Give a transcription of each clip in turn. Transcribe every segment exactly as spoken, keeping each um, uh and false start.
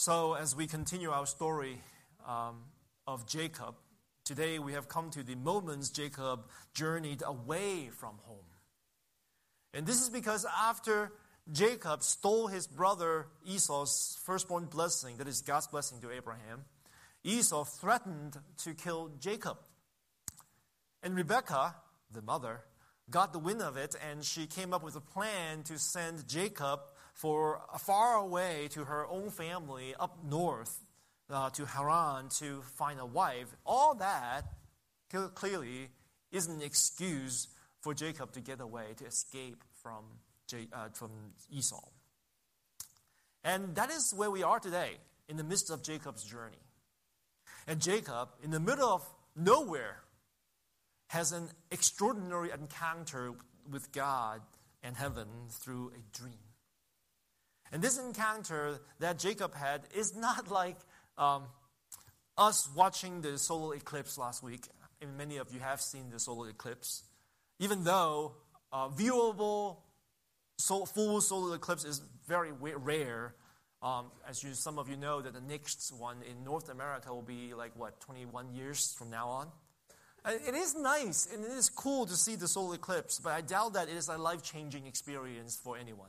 So as we continue our story um, of Jacob, today we have come to the moments Jacob journeyed away from home. And this is because after Jacob stole his brother Esau's firstborn blessing, that is God's blessing to Abraham, Esau threatened to kill Jacob. And Rebekah, the mother, got the wind of it, and she came up with a plan to send Jacob for far away to her own family up north uh, to Haran to find a wife. All that clearly is an excuse for Jacob to get away, to escape from, J- uh, from Esau. And that is where we are today, in the midst of Jacob's journey. And Jacob, in the middle of nowhere, has an extraordinary encounter with God and heaven through a dream. And this encounter that Jacob had is not like um, us watching the solar eclipse last week. And many of you have seen the solar eclipse. Even though uh, viewable so, full solar eclipse is very rare, um, as you, some of you know that the next one in North America will be like, what, twenty-one years from now on? It is nice and it is cool to see the solar eclipse, but I doubt that it is a life-changing experience for anyone.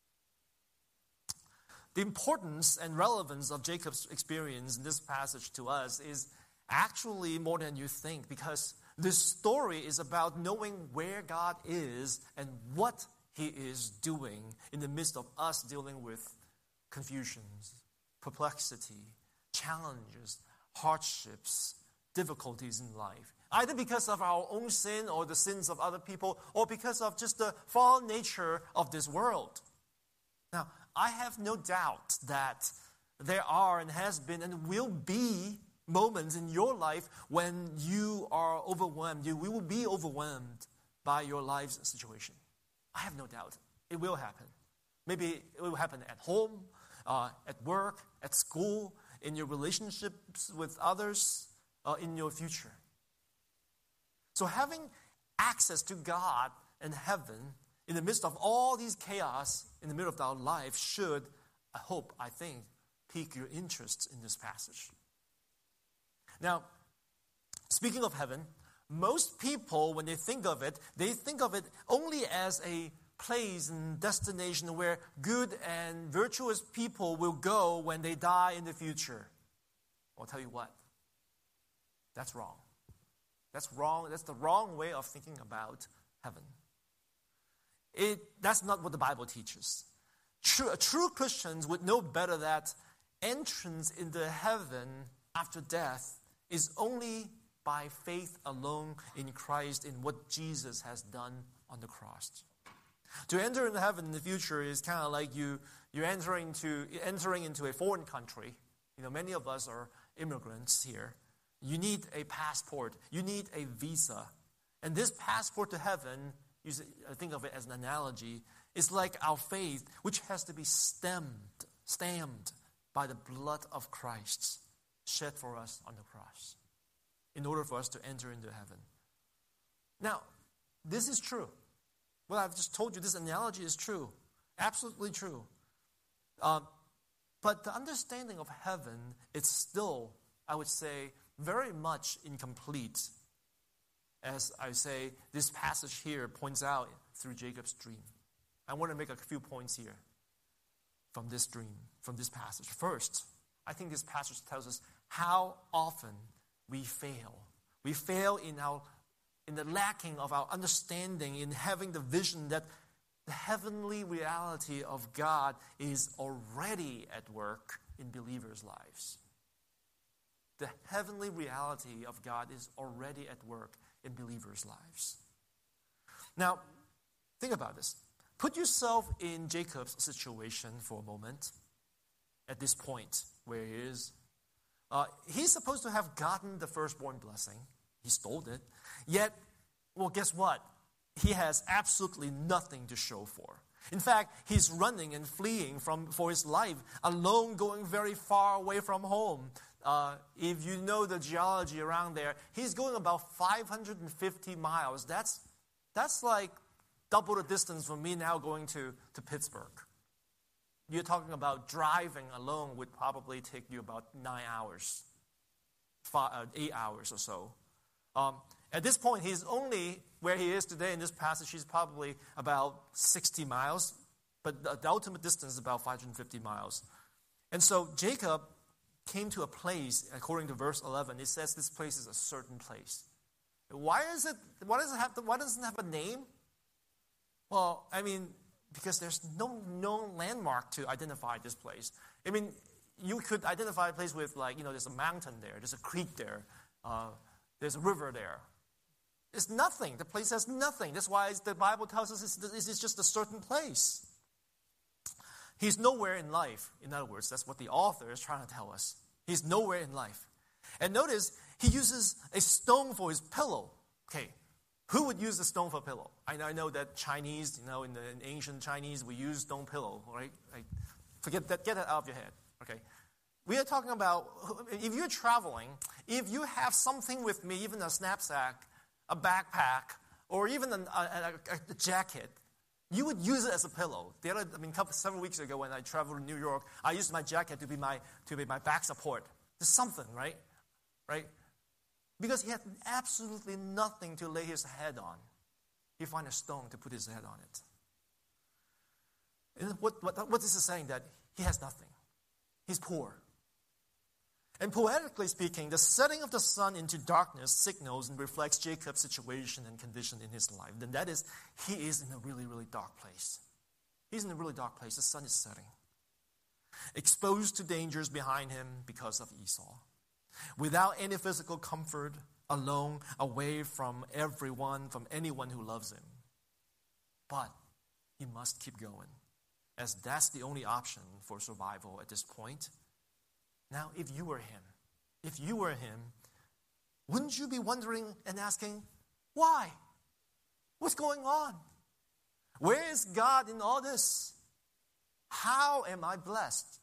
The importance and relevance of Jacob's experience in this passage to us is actually more than you think, because this story is about knowing where God is and what He is doing in the midst of us dealing with confusions, perplexity, challenges, hardships, difficulties in life. Either because of our own sin or the sins of other people, or because of just the fallen nature of this world. Now, I have no doubt that there are and has been and will be moments in your life when you are overwhelmed. You will be overwhelmed by your life's situation. I have no doubt. It will happen. Maybe it will happen at home, uh, at work, at school, in your relationships with others, uh, in your future. So having access to God and heaven in the midst of all these chaos in the middle of our life should, I hope, I think, pique your interest in this passage. Now, speaking of heaven, most people, when they think of it, they think of it only as a place and destination where good and virtuous people will go when they die in the future. I'll tell you what, that's wrong. That's wrong. That's the wrong way of thinking about heaven. It, that's not what the Bible teaches. True, true Christians would know better that entrance into heaven after death is only by faith alone in Christ, in what Jesus has done on the cross. To enter into heaven in the future is kind of like you, you're entering, to, entering into a foreign country. You know, many of us are immigrants here. You need a passport. You need a visa. And this passport to heaven, you think of it as an analogy, is like our faith, which has to be stamped, stamped by the blood of Christ shed for us on the cross in order for us to enter into heaven. Now, this is true. What I've just told you, this analogy is true. Absolutely true. Uh, but the understanding of heaven is still, I would say, very much incomplete. As I say, this passage here points out through Jacob's dream. I want to make a few points here from this dream, from this passage. First, I think this passage tells us how often we fail. We fail in our in the lacking of our understanding, in having the vision that the heavenly reality of God is already at work in believers' lives. The heavenly reality of God is already at work in believers' lives. Now, think about this. Put yourself in Jacob's situation for a moment at this point where he is. Uh, he's supposed to have gotten the firstborn blessing. He stole it. Yet, well, guess what? He has absolutely nothing to show for. In fact, he's running and fleeing from for his life, alone, going very far away from home. Uh, if you know the geology around there, he's going about five hundred fifty miles. That's that's like double the distance from me now going to, to Pittsburgh. you're talking about driving alone would probably take you about nine hours, five, uh, eight hours or so. Um, at this point, he's only where he is today in this passage. He's probably about sixty miles, but the, the ultimate distance is about five hundred fifty miles. And so Jacob came to a place, according to verse eleven. It says this place is a certain place. Why is it? Why does it have? To, why doesn't it have a name? Well, I mean, because there's no known landmark to identify this place. I mean, you could identify a place with, like, you know, there's a mountain there, there's a creek there, uh, there's a river there. There's nothing. The place has nothing. That's why the Bible tells us this is just a certain place. He's nowhere in life. In other words, that's what the author is trying to tell us. He's nowhere in life. And notice, he uses a stone for his pillow. Okay, who would use a stone for a pillow? I know, I know that Chinese, you know, in the in ancient Chinese, we use stone pillow, right? Like, forget that, get that out of your head, okay? We are talking about, if you're traveling, if you have something with me, even a knapsack, a backpack, or even a, a, a, a jacket, you would use it as a pillow. The other, I mean, couple, several weeks ago when I traveled to New York, I used my jacket to be my to be my back support. There's something, right? Right? Because he had absolutely nothing to lay his head on. He found a stone to put his head on it. And what, what, what this is saying, that he has nothing. He's poor. And poetically speaking, the setting of the sun into darkness signals and reflects Jacob's situation and condition in his life. And that is, he is in a really, really dark place. He's in a really dark place. The sun is setting. Exposed to dangers behind him because of Esau. Without any physical comfort, alone, away from everyone, from anyone who loves him. But he must keep going, as that's the only option for survival at this point. Now, if you were him, if you were him, wouldn't you be wondering and asking, why? What's going on? Where is God in all this? How am I blessed?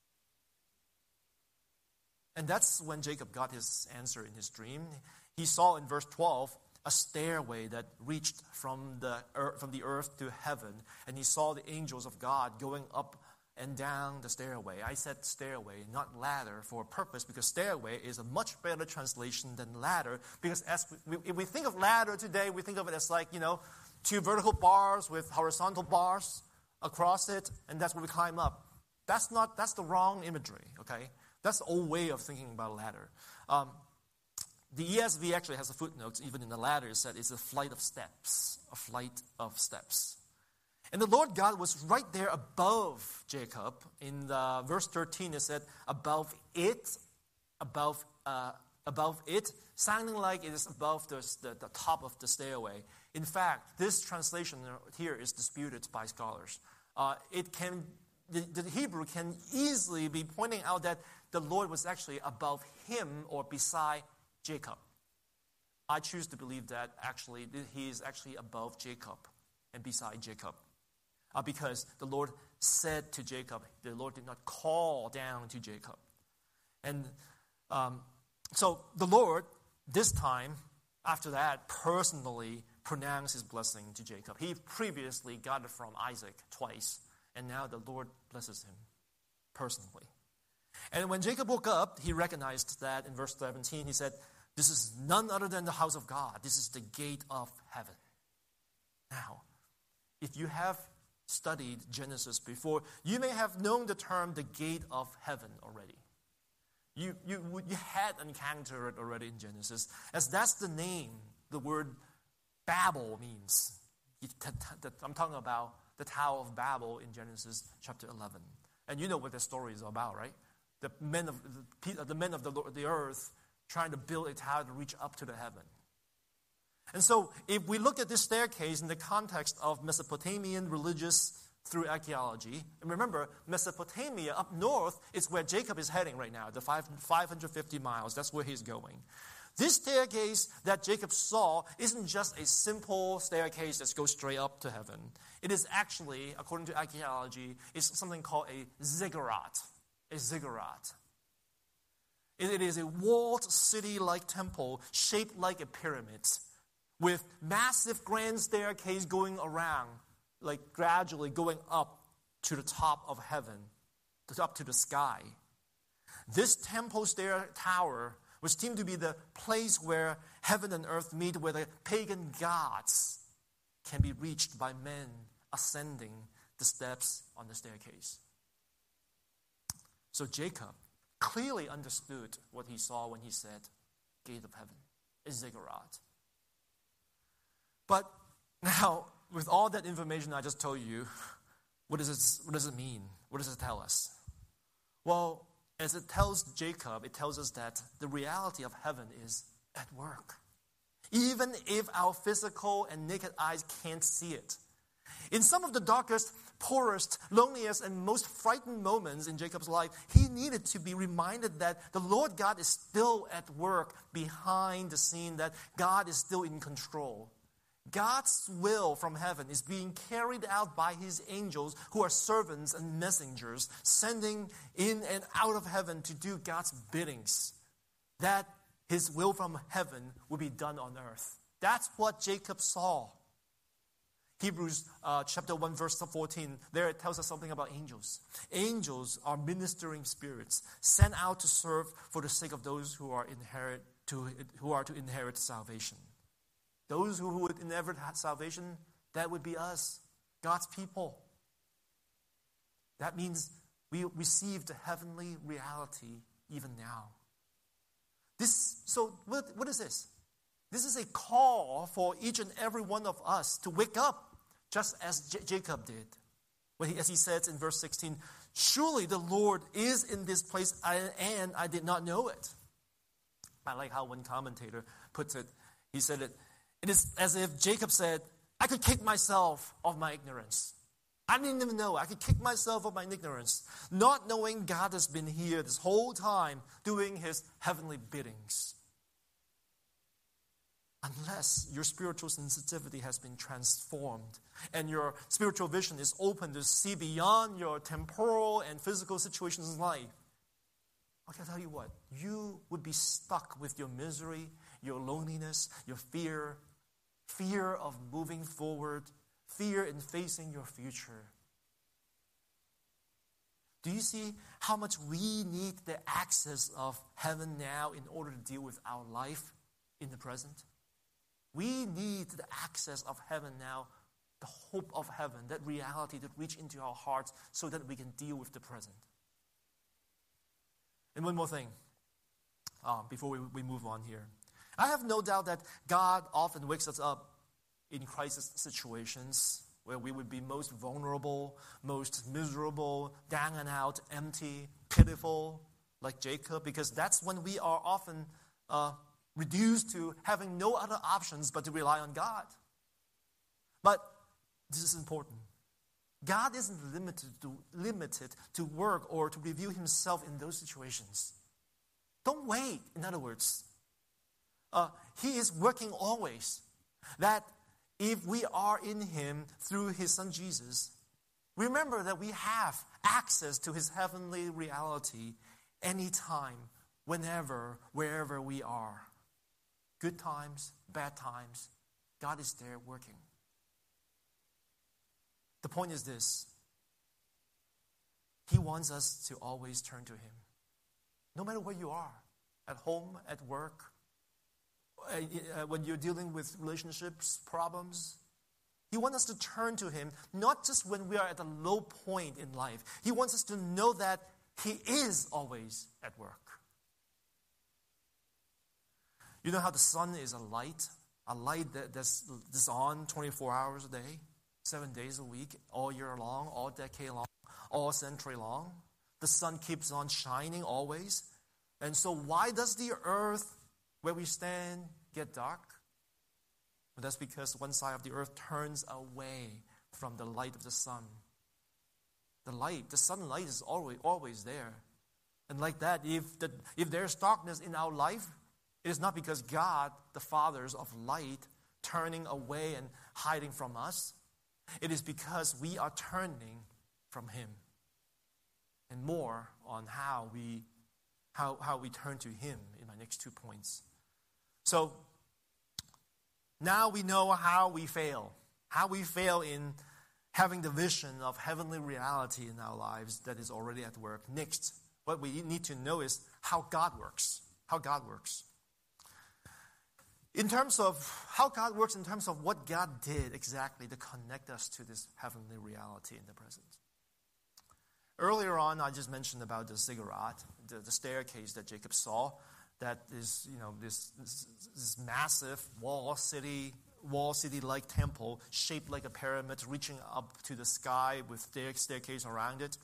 And that's when Jacob got his answer in his dream. He saw in verse twelve a stairway that reached from the earth, from the earth to heaven, and he saw the angels of God going up and down the stairway. I said stairway, not ladder, for a purpose, because stairway is a much better translation than ladder, because as we, if we think of ladder today, we think of it as like, you know, two vertical bars with horizontal bars across it, and that's where we climb up. That's not, that's the wrong imagery, okay? That's the old way of thinking about a ladder. Um, the E S V actually has a footnote, even in the ladder, it said it's a flight of steps, a flight of steps. And the Lord God was right there above Jacob. In the, verse thirteen, it said, above it, above uh, above it, sounding like it is above the, the, the top of the stairway. In fact, this translation here is disputed by scholars. Uh, it can, the, the Hebrew can easily be pointing out that the Lord was actually above him or beside Jacob. I choose to believe that actually he is actually above Jacob and beside Jacob. Uh, because the Lord said to Jacob, the Lord did not call down to Jacob. And um, so the Lord, this time, after that, personally pronounced his blessing to Jacob. He previously got it from Isaac twice, and now the Lord blesses him personally. And when Jacob woke up, he recognized that in verse seventeen, he said, this is none other than the house of God. This is the gate of heaven. Now, if you have studied Genesis before, you may have known the term the gate of heaven already. You, you, you had encountered it already in Genesis, as that's the name the word Babel means. I'm talking about the Tower of Babel in Genesis chapter eleven. And you know what the story is about, right? The men of the, the men of the, the earth trying to build a tower to reach up to the heaven. And so, if we look at this staircase in the context of Mesopotamian religious through archaeology, and remember, Mesopotamia up north is where Jacob is heading right now, the five hundred fifty miles, that's where he's going. This staircase that Jacob saw isn't just a simple staircase that goes straight up to heaven. It is actually, according to archaeology, is something called a ziggurat. A ziggurat. It is a walled city-like temple shaped like a pyramid, with massive grand staircase going around, like gradually going up to the top of heaven, up to the sky. This temple stair tower was deemed to be the place where heaven and earth meet, where the pagan gods can be reached by men ascending the steps on the staircase. So Jacob clearly understood what he saw when he said, gate of heaven, is ziggurat. But now, with all that information I just told you, what does it, what does it mean? What does it tell us? Well, as it tells Jacob, it tells us that the reality of heaven is at work. Even if our physical and naked eyes can't see it. In some of the darkest, poorest, loneliest, and most frightened moments in Jacob's life, he needed to be reminded that the Lord God is still at work behind the scene, that God is still in control. God's will from heaven is being carried out by his angels, who are servants and messengers, sending in and out of heaven to do God's biddings, that his will from heaven will be done on earth. That's what Jacob saw. Hebrews uh, chapter one, verse fourteen, there it tells us something about angels. Angels are ministering spirits sent out to serve for the sake of those who are inherit to who are to inherit salvation. Those who would inherit salvation, that would be us, God's people. That means we receive the heavenly reality even now. This, so what, what is this? This is a call for each and every one of us to wake up, just as J- Jacob did. When he, as he says in verse sixteen, surely the Lord is in this place, and I did not know it. I like how one commentator puts it. He said it, it is as if Jacob said, I could kick myself of my ignorance. I didn't even know. I could kick myself of my ignorance, not knowing God has been here this whole time doing his heavenly biddings. Unless your spiritual sensitivity has been transformed and your spiritual vision is open to see beyond your temporal and physical situations in life, I can tell you what, you would be stuck with your misery, your loneliness, your fear, fear of moving forward, fear in facing your future. Do you see how much we need the access of heaven now in order to deal with our life in the present? We need the access of heaven now, the hope of heaven, that reality to reach into our hearts so that we can deal with the present. And one more thing, uh, before we, we move on here. I have no doubt that God often wakes us up in crisis situations where we would be most vulnerable, most miserable, down and out, empty, pitiful, like Jacob, because that's when we are often uh, reduced to having no other options but to rely on God. But this is important. God isn't limited to, limited to work or to reveal himself in those situations. Don't wait, in other words. Uh, he is working always. That if we are in him through his son Jesus, remember that we have access to his heavenly reality anytime, whenever, wherever we are. Good times, bad times, God is there working. The point is this. He wants us to always turn to him. No matter where you are, at home, at work, uh, when you're dealing with relationships, problems. He wants us to turn to him, not just when we are at a low point in life. He wants us to know that he is always at work. You know how the sun is a light? A light that, that's, that's on twenty-four hours a day, seven days a week, all year long, all decade long, all century long. The sun keeps on shining always. And so why does the earth where we stand get dark? Well, that's because one side of the earth turns away from the light of the sun. The light, the sunlight is always, always there. And like that, if, the, if there's darkness in our life, it is not because God, the fathers of light, turning away and hiding from us. It is because we are turning from him. And more on how we how, how we turn to him in my next two points. So, now we know how we fail. How we fail in, having the vision of heavenly reality in our lives that is already at work. Next, what we need to know is how God works. How God works. In terms of how God works, in terms of what God did exactly to connect us to this heavenly reality in the present. Earlier on, I just mentioned about the ziggurat, the, the staircase that Jacob saw. That is, you know, this, this, this massive wall city, wall city-like temple shaped like a pyramid, reaching up to the sky with stair, staircase around it.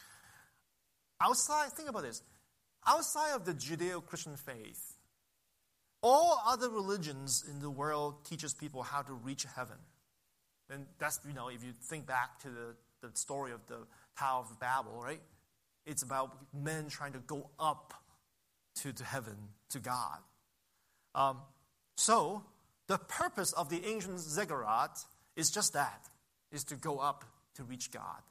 Outside, think about this. Outside of the Judeo-Christian faith, all other religions in the world teaches people how to reach heaven. And that's, you know, if you think back to the, the story of the Tower of Babel, right? It's about men trying to go up to, to heaven, to God. Um, so, the purpose of the ancient ziggurat is just that, is to go up to reach God.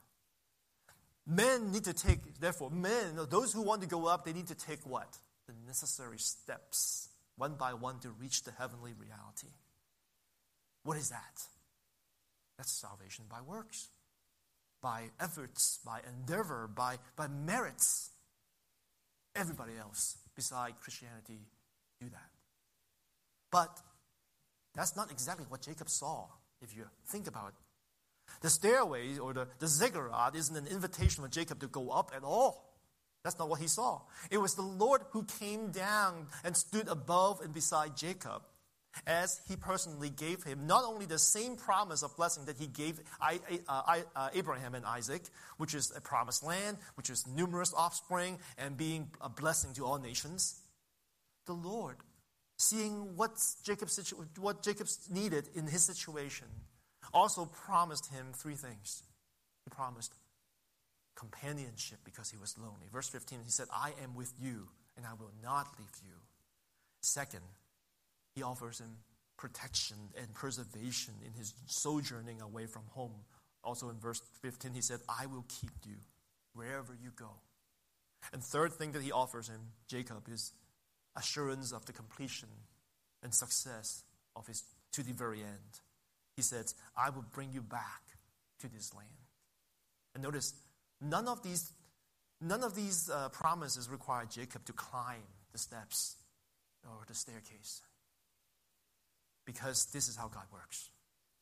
Men need to take, therefore, men, those who want to go up, they need to take what? The necessary steps, one by one, to reach the heavenly reality. What is that? That's salvation by works, by efforts, by endeavor, by, by merits. Everybody else beside Christianity do that. But that's not exactly what Jacob saw, if you think about it. The stairway or the, the ziggurat isn't an invitation for Jacob to go up at all. That's not what he saw. It was the Lord who came down and stood above and beside Jacob as he personally gave him not only the same promise of blessing that he gave I, uh, uh, Abraham and Isaac, which is a promised land, which is numerous offspring, and being a blessing to all nations. The Lord, seeing what Jacob, what Jacob needed in his situation, also promised him three things. He promised companionship because he was lonely. Verse fifteen, he said, I am with you and I will not leave you. Second, he offers him protection and preservation in his sojourning away from home. Also in verse fifteen, he said, I will keep you wherever you go. And third thing that he offers him, Jacob, is assurance of the completion and success of his to the very end. He says, I will bring you back to this land. And notice, none of these, none of these uh, promises require Jacob to climb the steps or the staircase. Because this is how God works.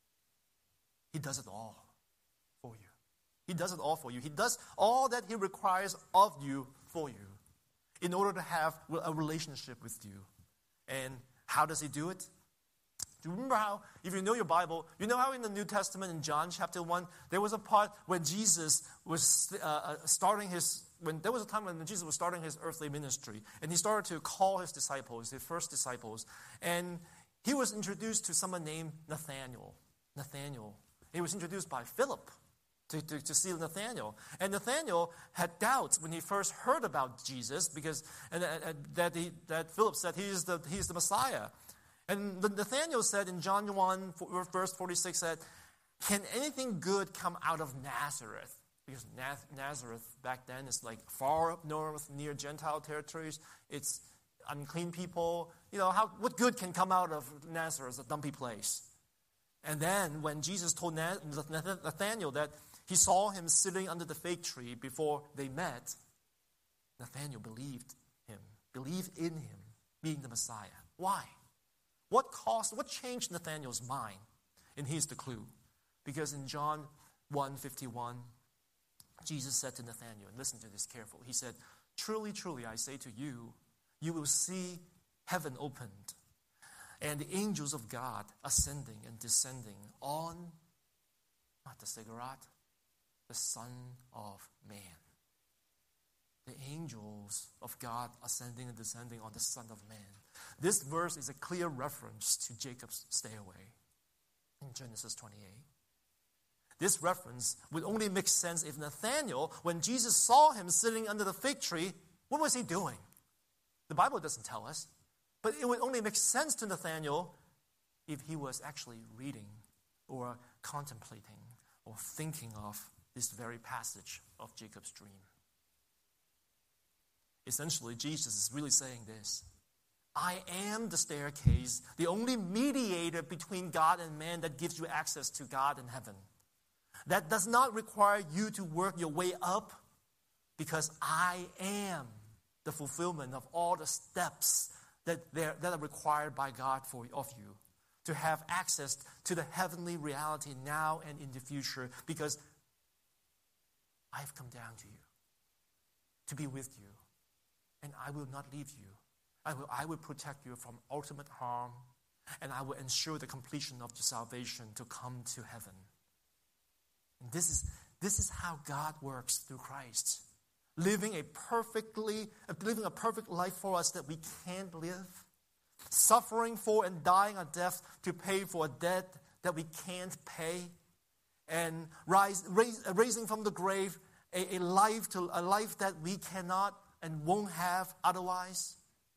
He does it all for you. He does it all for you. He does all that he requires of you for you in order to have a relationship with you. And how does he do it? Do you remember how, if you know your Bible, you know how in the New Testament in John chapter one, there was a part when Jesus was uh, starting his, when there was a time when Jesus was starting his earthly ministry, and he started to call his disciples, his first disciples, and he was introduced to someone named Nathanael. Nathanael. He was introduced by Philip to, to, to see Nathanael. And Nathanael had doubts when he first heard about Jesus, because and, and, that, he, that Philip said he is the, he is the Messiah. And Nathanael said in John one, verse forty-six, said, can anything good come out of Nazareth? Because Nazareth back then is like far up north, near Gentile territories. It's unclean people. You know, how what good can come out of Nazareth, a dumpy place? And then when Jesus told Nathanael that he saw him sitting under the fig tree before they met, Nathanael believed him, believed in him being the Messiah. Why? What caused, what changed Nathanael's mind? And here's the clue. Because in John one fifty-one, Jesus said to Nathanael, and listen to this carefully, he said, truly, truly, I say to you, you will see heaven opened, and the angels of God ascending and descending on, not the ziggurat, the Son of Man. The angels of God ascending and descending on the Son of Man. This verse is a clear reference to Jacob's stairway in Genesis twenty-eight. This reference would only make sense if Nathanael, when Jesus saw him sitting under the fig tree, what was he doing? The Bible doesn't tell us, but it would only make sense to Nathanael if he was actually reading or contemplating or thinking of this very passage of Jacob's dream. Essentially, Jesus is really saying this. I am the staircase, the only mediator between God and man that gives you access to God in heaven. That does not require you to work your way up, because I am the fulfillment of all the steps that, that are required by God for of you to have access to the heavenly reality now and in the future, because I've come down to you to be with you, and I will not leave you. I will, I will protect you from ultimate harm, and I will ensure the completion of your salvation to come to heaven. And this is, this is how God works through Christ. Living a perfectly, living a perfect life for us that we can't live. Suffering for and dying a death to pay for a debt that we can't pay. And rise, raise, raising from the grave a, a life to a life that we cannot and won't have otherwise.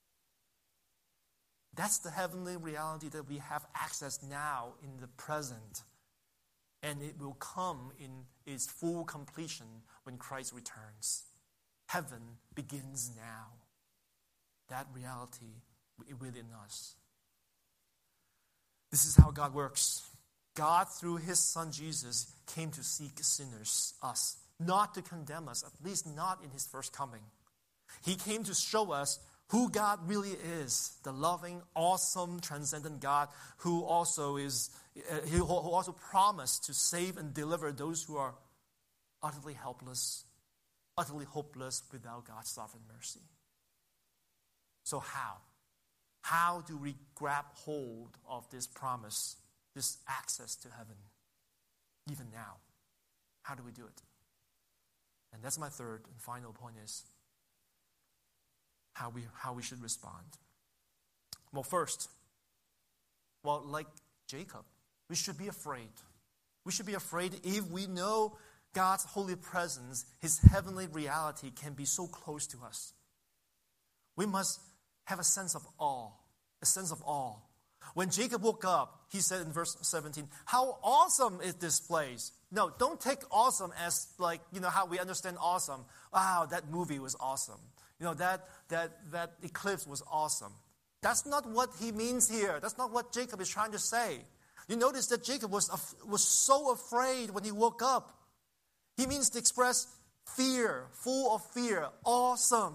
That's the heavenly reality that we have access now in the present. And it will come in its full completion when Christ returns. Heaven begins now. That reality within us. This is how God works. God, through His Son Jesus, came to seek sinners, us, not to condemn us, at least not in His first coming. He came to show us who God really is, the loving, awesome, transcendent God who also is, uh, who also promised to save and deliver those who are utterly helpless, utterly hopeless without God's sovereign mercy. So how? How do we grab hold of this promise, this access to heaven, even now? How do we do it? And that's my third and final point is how we how we should respond. Well, first, well, like Jacob, we should be afraid. We should be afraid if we know God's holy presence, His heavenly reality can be so close to us. We must have a sense of awe, a sense of awe. When Jacob woke up, he said in verse seventeen, "How awesome is this place?" No, don't take awesome as like, you know, how we understand awesome. Wow, that movie was awesome. You know, that that that eclipse was awesome. That's not what he means here. That's not what Jacob is trying to say. You notice that Jacob was, was so afraid when he woke up. He means to express fear, full of fear, awesome.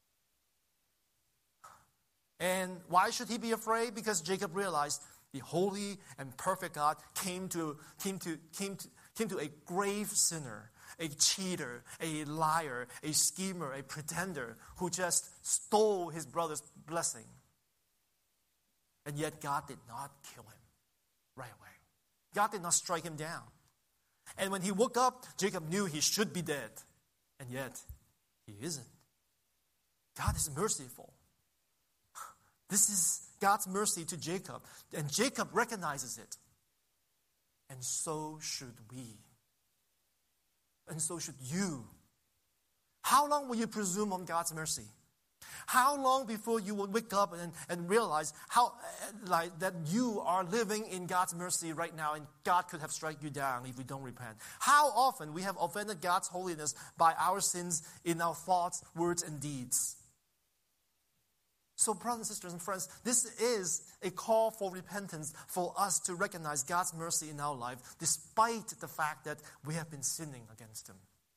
And why should he be afraid? Because Jacob realized the holy and perfect God came to, came to, came to, came to a grave sinner, a cheater, a liar, a schemer, a pretender who just stole his brother's blessing. And yet God did not kill him right away. God did not strike him down. And when he woke up, Jacob knew he should be dead. And yet, he isn't. God is merciful. This is God's mercy to Jacob. And Jacob recognizes it. And so should we. And so should you. How long will you presume on God's mercy? How long before you will wake up and, and realize how like that you are living in God's mercy right now and God could have struck you down if we don't repent? How often we have offended God's holiness by our sins in our thoughts, words, and deeds? So brothers and sisters and friends, this is a call for repentance for us to recognize God's mercy in our life despite the fact that we have been sinning against Him.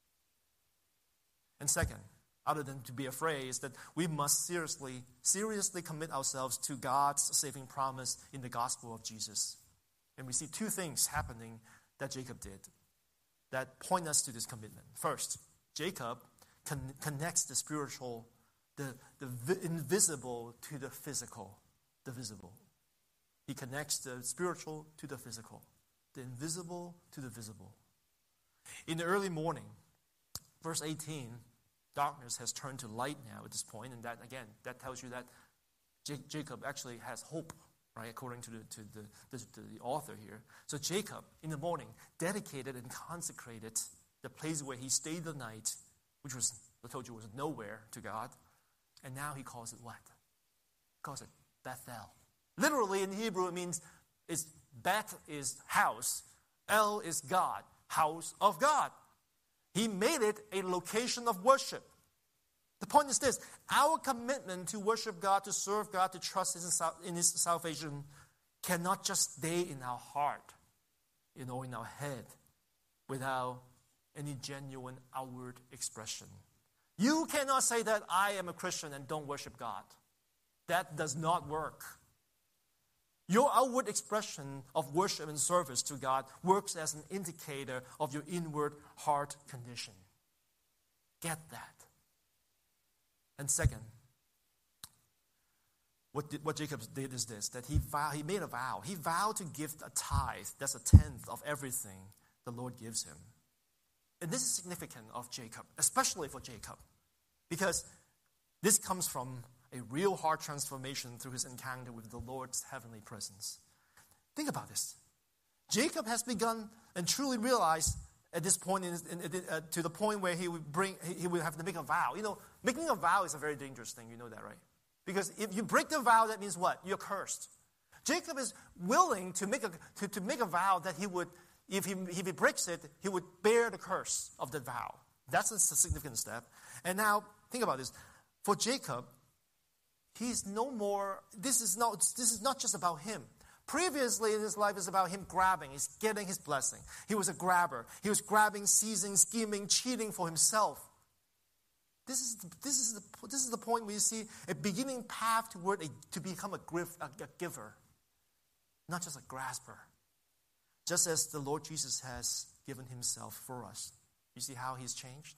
And second, other than to be afraid, is that we must seriously, seriously commit ourselves to God's saving promise in the gospel of Jesus. And we see two things happening that Jacob did that point us to this commitment. First, Jacob con- connects the spiritual, the, the vi- invisible to the physical, the visible. He connects the spiritual to the physical, the invisible to the visible. In the early morning, verse eighteen, darkness has turned to light now at this point, and that again, that tells you that J- Jacob actually has hope, right? According to the to the, the to the author here. So Jacob, in the morning, dedicated and consecrated the place where he stayed the night, which was I told you was nowhere to God, and now he calls it what? He calls it Bethel. Literally in Hebrew, it means it's Beth is house, El is God, house of God. He made it a location of worship. The point is this: our commitment to worship God, to serve God, to trust in His salvation cannot just stay in our heart, you know, in our head, without any genuine outward expression. You cannot say that I am a Christian and don't worship God. That does not work. Your outward expression of worship and service to God works as an indicator of your inward heart condition. Get that. And second, what, did, what Jacob did is this, that he, vow, he made a vow. He vowed to give a tithe, that's a tenth of everything the Lord gives him. And this is significant of Jacob, especially for Jacob, because this comes from a real heart transformation through his encounter with the Lord's heavenly presence. Think about this. Jacob has begun and truly realized at this point, in, in, in, uh, to the point where he would bring, he, he would have to make a vow. You know, making a vow is a very dangerous thing. You know that, right? Because if you break the vow, that means what? You're cursed. Jacob is willing to make a to, to make a vow that he would, if he if he breaks it, he would bear the curse of the vow. That's a significant step. And now think about this. For Jacob, he's no more. This is not. This is not just about him. Previously in his life, it's about him grabbing. He's getting his blessing. He was a grabber. He was grabbing, seizing, scheming, cheating for himself. This is this is the this is the point where you see a beginning path toward a, to become a, grif, a, a giver, not just a grasper. Just as the Lord Jesus has given himself for us. You see how he's changed?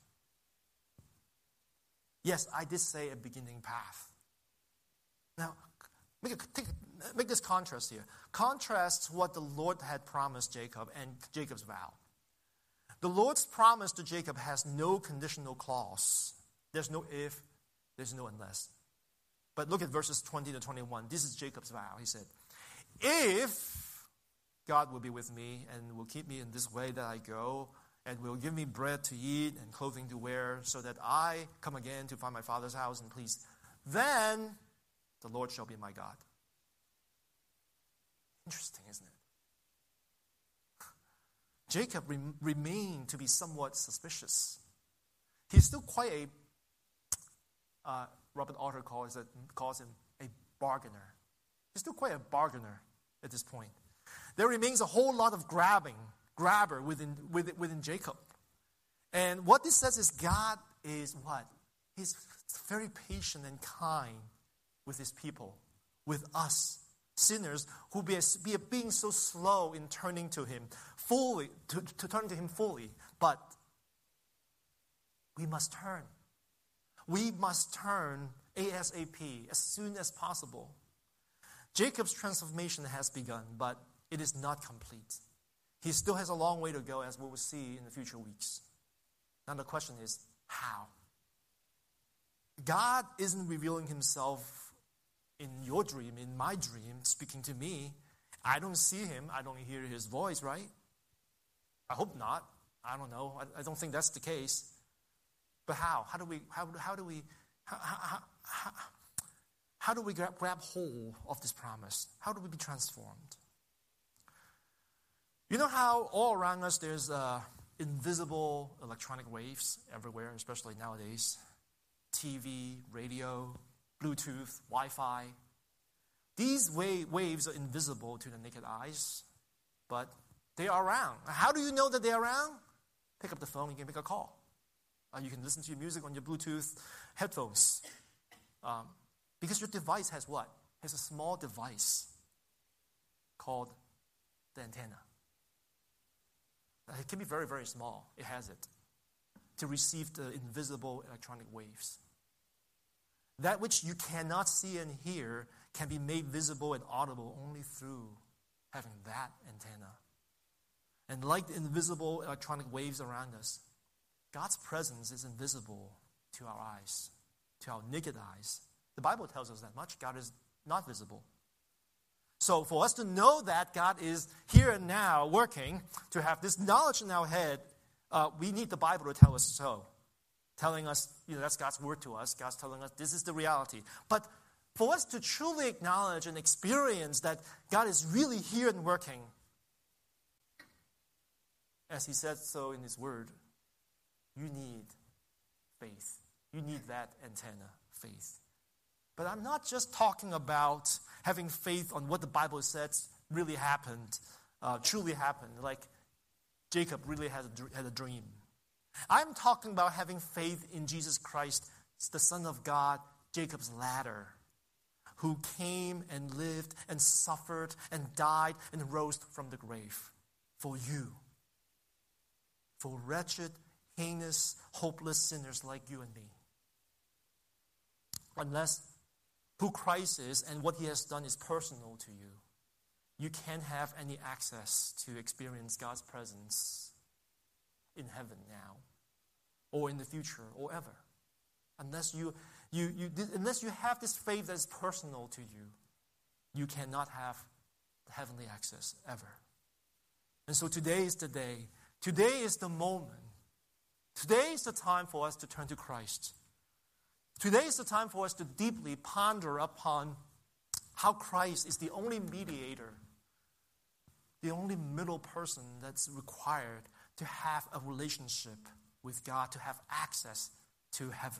Yes, I did say a beginning path. Now, make, a, take, make this contrast here. Contrast what the Lord had promised Jacob and Jacob's vow. The Lord's promise to Jacob has no conditional clause. There's no if, there's no unless. But look at verses twenty to twenty-one. This is Jacob's vow. He said, if God will be with me and will keep me in this way that I go, and will give me bread to eat and clothing to wear, so that I come again to find my father's house and please, then the Lord shall be my God. Interesting, isn't it? Jacob re- remained to be somewhat suspicious. He's still quite a, uh, Robert Arthur calls, it, calls him a bargainer. He's still quite a bargainer at this point. There remains a whole lot of grabbing, grabber within, within, within Jacob. And what this says is God is what? He's very patient and kind with his people, with us, sinners who be, be being so slow in turning to him fully, to, to turn to him fully. But we must turn. We must turn ASAP, as soon as possible. Jacob's transformation has begun, but it is not complete. He still has a long way to go, as we will see in the future weeks. Now the question is, how? God isn't revealing himself in your dream, in my dream, speaking to me. I don't see him. I don't hear his voice, right? I hope not. I don't know. I, I don't think that's the case. But how? How do we, how, how do we, how, how, how, how do we grab, grab hold of this promise? How do we be transformed? You know how all around us there's uh, invisible electronic waves everywhere, especially nowadays? T V, radio, Bluetooth, Wi-Fi. These wa- waves are invisible to the naked eyes, but they are around. How do you know that they're around? Pick up the phone, you can make a call. Uh, you can listen to your music on your Bluetooth headphones. Um, because your device has what? It has a small device called the antenna. It can be very, very small. It has it. To receive the invisible electronic waves. That which you cannot see and hear can be made visible and audible only through having that antenna. And like the invisible electronic waves around us, God's presence is invisible to our eyes, to our naked eyes. The Bible tells us that much. God is not visible. So for us to know that God is here and now working, to have this knowledge in our head, uh, we need the Bible to tell us so. Telling us, you know, that's God's word to us. God's telling us this is the reality. But for us to truly acknowledge and experience that God is really here and working, as he said so in his word, you need faith. You need that antenna, faith. But I'm not just talking about having faith on what the Bible says really happened, uh, truly happened. Like Jacob really had a, had a dream. I'm talking about having faith in Jesus Christ, the Son of God, Jacob's ladder, who came and lived and suffered and died and rose from the grave for you, for wretched, heinous, hopeless sinners like you and me. Unless who Christ is and what he has done is personal to you, you can't have any access to experience God's presence in heaven now, or in the future, or ever. Unless you, you, you, unless you have this faith that is personal to you, you cannot have heavenly access ever. And so today is the day. Today is the moment. Today is the time for us to turn to Christ. Today is the time for us to deeply ponder upon how Christ is the only mediator, the only middle person that's required to have a relationship with God, to have access to heaven.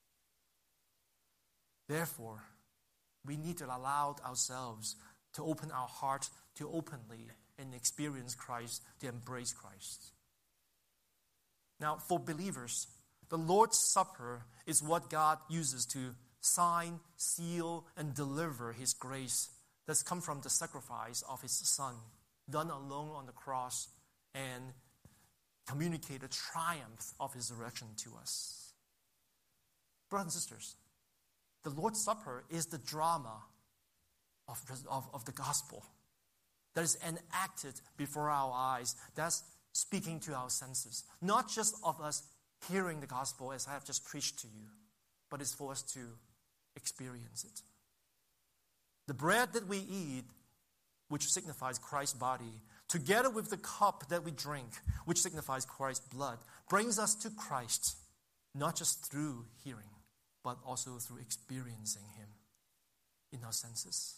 Therefore, we need to allow ourselves to open our heart to openly and experience Christ, to embrace Christ. Now, for believers, the Lord's Supper is what God uses to sign, seal, and deliver His grace that's come from the sacrifice of His Son, done alone on the cross, and communicate the triumph of His resurrection to us. Brothers and sisters, the Lord's Supper is the drama of, of, of the gospel that is enacted before our eyes, that's speaking to our senses. Not just of us hearing the gospel as I have just preached to you, but it's for us to experience it. The bread that we eat, which signifies Christ's body, together with the cup that we drink, which signifies Christ's blood, brings us to Christ, not just through hearing, but also through experiencing Him in our senses.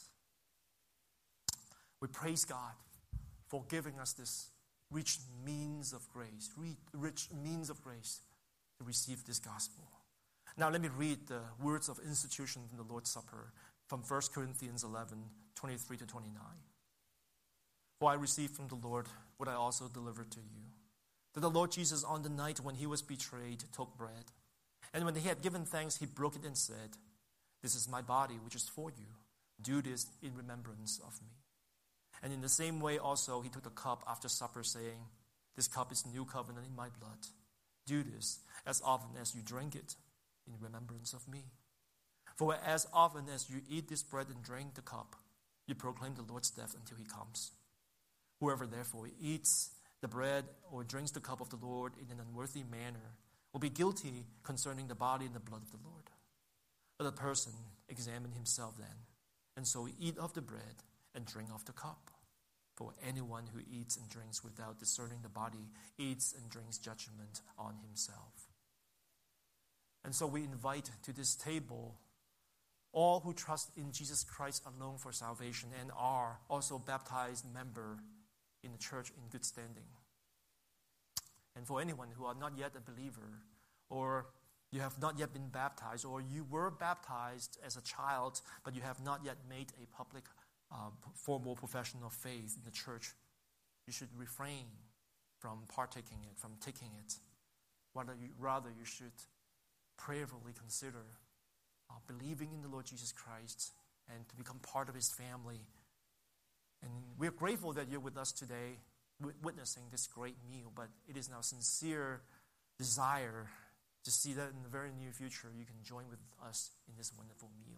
We praise God for giving us this rich means of grace, rich means of grace to receive this gospel. Now let me read the words of institution in the Lord's Supper from First Corinthians eleven, twenty-three to twenty-nine. For I received from the Lord what I also delivered to you, that the Lord Jesus on the night when He was betrayed took bread, and when He had given thanks, He broke it and said, "This is my body which is for you. Do this in remembrance of me." And in the same way also He took the cup after supper, saying, "This cup is the new covenant in my blood. Do this as often as you drink it in remembrance of me. For as often as you eat this bread and drink the cup, you proclaim the Lord's death until He comes. Whoever therefore eats the bread or drinks the cup of the Lord in an unworthy manner will be guilty concerning the body and the blood of the Lord. Let a person examine himself then, and so eat of the bread and drink of the cup. For anyone who eats and drinks without discerning the body eats and drinks judgment on himself." And so we invite to this table all who trust in Jesus Christ alone for salvation and are also baptized member in the church in good standing. And for anyone who are not yet a believer, or you have not yet been baptized, or you were baptized as a child, but you have not yet made a public Uh, formal profession of faith in the church, you should refrain from partaking it, from taking it. Rather, you, rather you should prayerfully consider uh, believing in the Lord Jesus Christ and to become part of His family. And we're grateful that you're with us today, witnessing this great meal, but it is our sincere desire to see that in the very near future you can join with us in this wonderful meal.